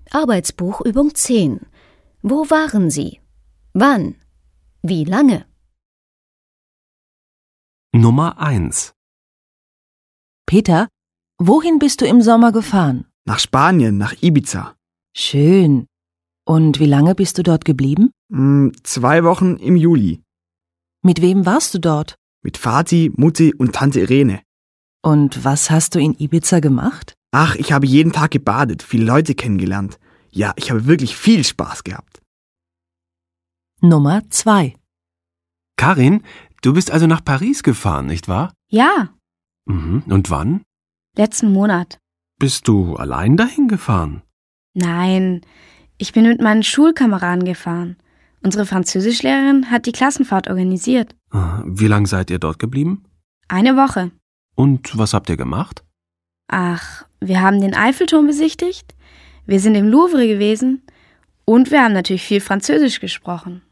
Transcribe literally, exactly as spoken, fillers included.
Arbeitsbuch Übung zehn. Wo waren Sie? Wann? Wie lange? Nummer eins. Peter, wohin bist du im Sommer gefahren? Nach Spanien, nach Ibiza. Schön. Und wie lange bist du dort geblieben? Hm, zwei Wochen im Juli. Mit wem warst du dort? Mit Vati, Mutti und Tante Irene. Und was hast du in Ibiza gemacht? Ach, ich habe jeden Tag gebadet, viele Leute kennengelernt. Ja, ich habe wirklich viel Spaß gehabt. Nummer zwei. Karin, du bist also nach Paris gefahren, nicht wahr? Ja, Mhm. Und wann? letzten Monat. Bist du allein dahin gefahren? Nein, ich bin mit meinen Schulkameraden gefahren. Unsere Französischlehrerin hat die Klassenfahrt organisiert. Ah, Wie lange seid ihr dort geblieben? Eine Woche. Und was habt ihr gemacht? Ach, wir haben den Eiffelturm besichtigt, wir sind im Louvre gewesen und wir haben natürlich viel Französisch gesprochen.